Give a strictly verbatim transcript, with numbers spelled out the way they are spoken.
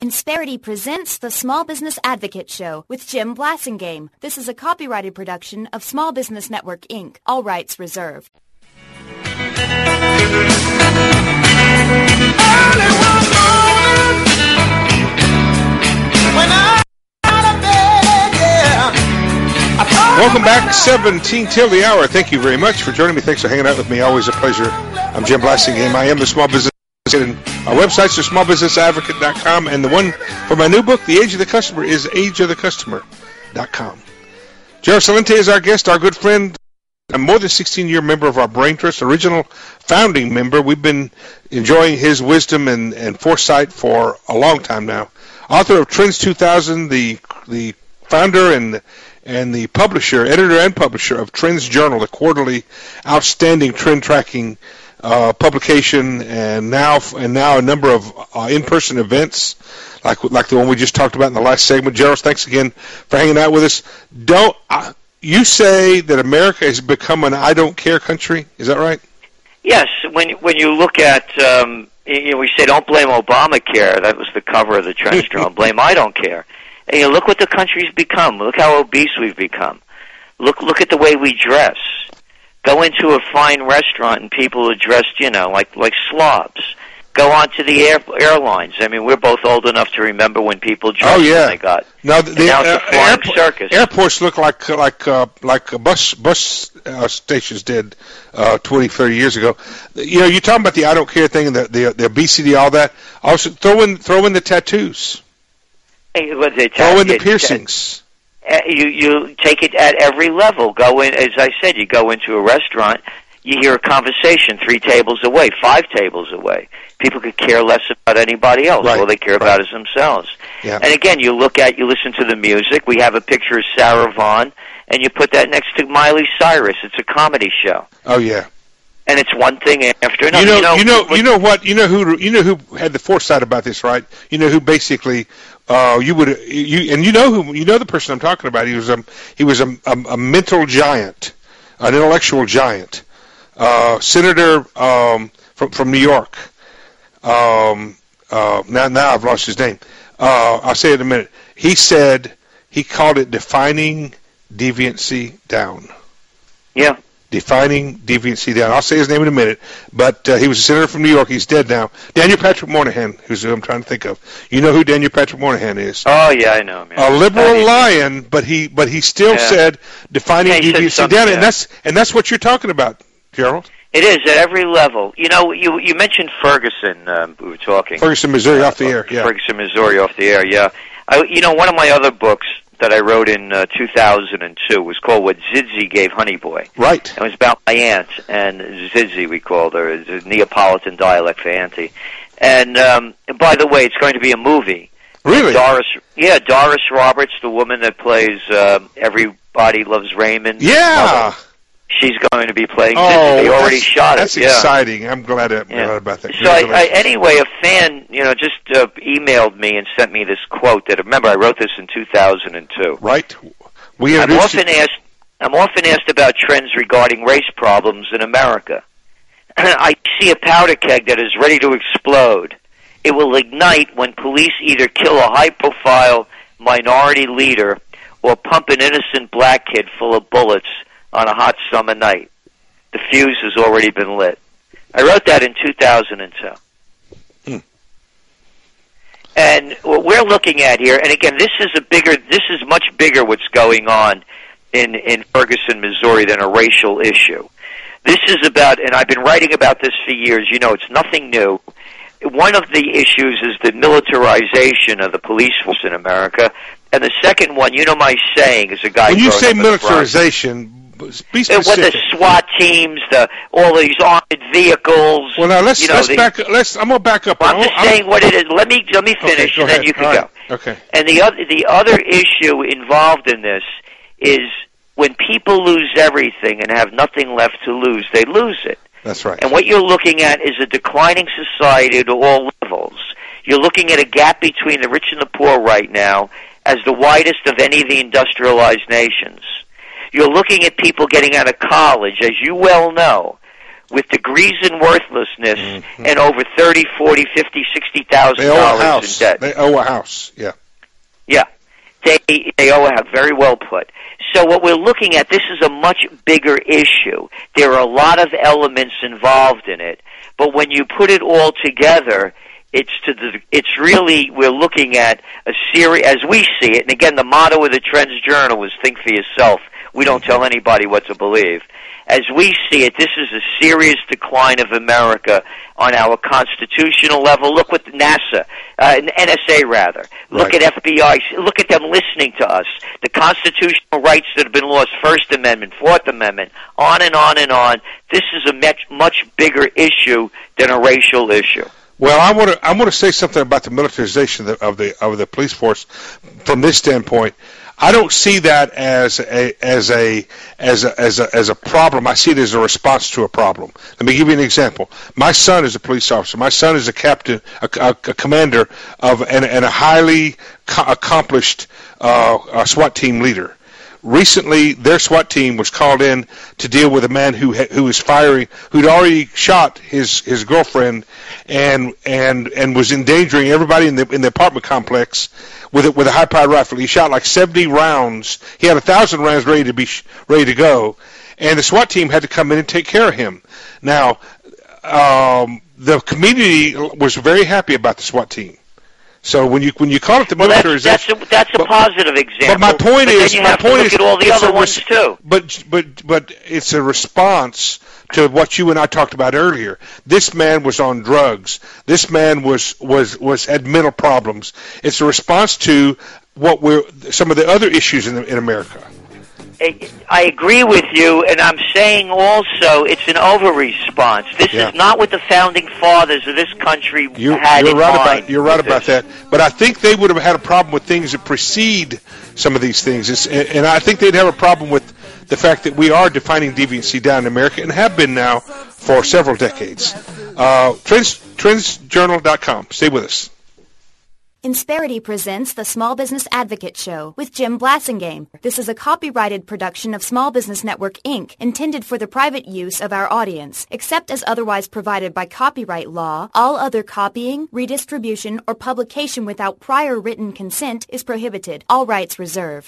Insperity presents the Small Business Advocate Show with Jim Blasingame. This is a copyrighted production of Small Business Network, Incorporated. All rights reserved. Welcome back, seventeen till the hour. Thank you very much for joining me. Thanks for hanging out with me. Always a pleasure. I'm Jim Blasingame. I am the Small Business Advocate. Our websites are small business advocate dot com, and the one for my new book, The Age of the Customer, is age of the customer dot com. Gerald Celente is our guest, our good friend, a more than sixteen-year member of our Brain Trust, original founding member. We've been enjoying his wisdom and, and foresight for a long time now. Author of Trends two thousand, the the founder and and the publisher, editor and publisher of Trends Journal, the quarterly outstanding trend tracking uh, publication, and now and now a number of uh, in-person events like like the one we just talked about in the last segment. Gerald, thanks again for hanging out with us. Don't uh, you say that America has become an I don't care country? Is that right? Yes. When when you look at um, you know, we say don't blame Obamacare. That was the cover of the Trends Journal. Blame I don't care. And, you know, look what the country's become. Look how obese we've become. Look look at the way we dress. Go into a fine restaurant and people are dressed, you know, like like slobs. Go on to the air, airlines. I mean, we're both old enough to remember when people dressed oh, yeah. when they got. Now, the, now uh, it's a flying airpo- circus. Airports look like like uh, like bus bus uh, stations did uh, twenty, thirty years ago. You know, you're talking about the I don't care thing and the the, the obesity, all that. Also, throw in throw in the tattoos. Hey, what they throw in the piercings. Uh, you you take it at every level. Go in, as I said, you go into a restaurant, you hear a conversation three tables away, five tables away. People could care less about anybody else. Right. All they care right. about is themselves. Yeah. And again, you look at, you listen to the music. We have a picture of Sarah Vaughan, and you put that next to Miley Cyrus. It's a comedy show. Oh yeah. And it's one thing after another. You know, you know, you know, you know what? You know who? You know who had the foresight about this, right? You know who basically. Uh, you would you and you know who you know the person I'm talking about. He was a he was a, a, a mental giant, an intellectual giant, uh, Senator um, from from New York. Um, uh, now now I've lost his name. Uh, I'll say it in a minute. He said he called it defining deviancy down. Yeah. Defining deviancy down. I'll say his name in a minute, but uh, he was a senator from New York. He's dead now. Daniel Patrick Moynihan, who's who I'm trying to think of. You know who Daniel Patrick Moynihan is? Oh yeah, I know him. Yeah. A liberal lion, but he but he still yeah. said defining yeah, deviancy down, yeah. and that's and that's what you're talking about, Gerald. It is at every level. You know, you you mentioned Ferguson. Um, we were talking Ferguson, Missouri, uh, off the air. Yeah. Ferguson, Missouri, off the air. Yeah. I, you know, one of my other books that I wrote in uh, two thousand two was called What Zidzi Gave Honey Boy. Right. It was about my aunt, and Zidzi we called her, it's a Neapolitan dialect for auntie. And, um, and by the way, it's going to be a movie. Really? Doris, yeah, Doris Roberts, the woman that plays uh, Everybody Loves Raymond. Yeah. She's going to be playing oh, Zidzi. They already that's, shot that's it. That's yeah. exciting. I'm glad, I'm yeah. glad about that. So, I, I, anyway, a fan, you know, just uh, emailed me and sent me this quote. That remember, I wrote this in two thousand two. Right. We I'm often asked. I'm often asked about trends regarding race problems in America. I see a powder keg that is ready to explode. It will ignite when police either kill a high-profile minority leader or pump an innocent black kid full of bullets on a hot summer night. The fuse has already been lit. I wrote that in two thousand two. Hmm. And what we're looking at here, and again, this is a bigger, this is much bigger what's going on in, in Ferguson, Missouri than a racial issue. This is about, and I've been writing about this for years, you know, it's nothing new. One of the issues is the militarization of the police force in America. And the second one, you know my saying as a guy... When you say militarization... Be specific. What the SWAT teams, the all these armored vehicles. Well, now let's you know, let's the, back. Let's. I'm gonna back up. Well, I'm just I'm, saying what it is. Let me let me finish, okay, and then ahead. you can all go. Right. Okay. And the other the other issue involved in this is when people lose everything and have nothing left to lose, they lose it. That's right. And what you're looking at is a declining society at all levels. You're looking at a gap between the rich and the poor right now as the widest of any of the industrialized nations. You're looking at people getting out of college, as you well know. with degrees in worthlessness mm-hmm. and over thirty, forty, fifty, sixty thousand they owe a dollars house. in debt. They owe a house. Yeah. Yeah. They they owe a house. Very well put. So what we're looking at, this is a much bigger issue. There are a lot of elements involved in it, but when you put it all together, it's to the, it's really, we're looking at a series, as we see it, and again, the motto of the Trends Journal is think for yourself. We don't tell anybody what to believe. As we see it, this is a serious decline of America on our constitutional level. Look what NASA, uh, N S A rather, look right. at F B I, look at them listening to us. The constitutional rights that have been lost, First Amendment, Fourth Amendment, on and on and on. This is a much, much bigger issue than a racial issue. Well, I want to I want to say something about the militarization of the of the, of the police force from this standpoint. I don't see that as a as a as a as a as a problem. I see it as a response to a problem. Let me give you an example. My son is a police officer. My son is a captain, a, a, a commander of and, and a highly co- accomplished uh, a SWAT team leader. Recently, their SWAT team was called in to deal with a man who ha- who was firing, who'd already shot his, his girlfriend, and and and was endangering everybody in the in the apartment complex with a, with a high-powered rifle. He shot like seventy rounds. He had a thousand rounds ready to be sh- ready to go, and the SWAT team had to come in and take care of him. Now, um, the community was very happy about the SWAT team. So when you when you call it the well, militarization, that's, that's a, that's a but, position example. But my point but is, then you my have point to look is, at all the other a, ones too. But but but it's a response to what you and I talked about earlier. This man was on drugs. This man was was was had mental problems. It's a response to what we're some of the other issues in in America. I agree with you, and I'm saying also it's an over-response. This yeah. is not what the founding fathers of this country you, had you're in right mind. About, you're right about this. that. But I think they would have had a problem with things that precede some of these things. It's, and I think they'd have a problem with the fact that we are defining deviancy down in America and have been now for several decades. Uh, trends, trends journal dot com. Stay with us. Insperity presents the Small Business Advocate Show with Jim Blasingame. This is a copyrighted production of Small Business Network, Incorporated, intended for the private use of our audience. Except as otherwise provided by copyright law, all other copying, redistribution, or publication without prior written consent is prohibited. All rights reserved.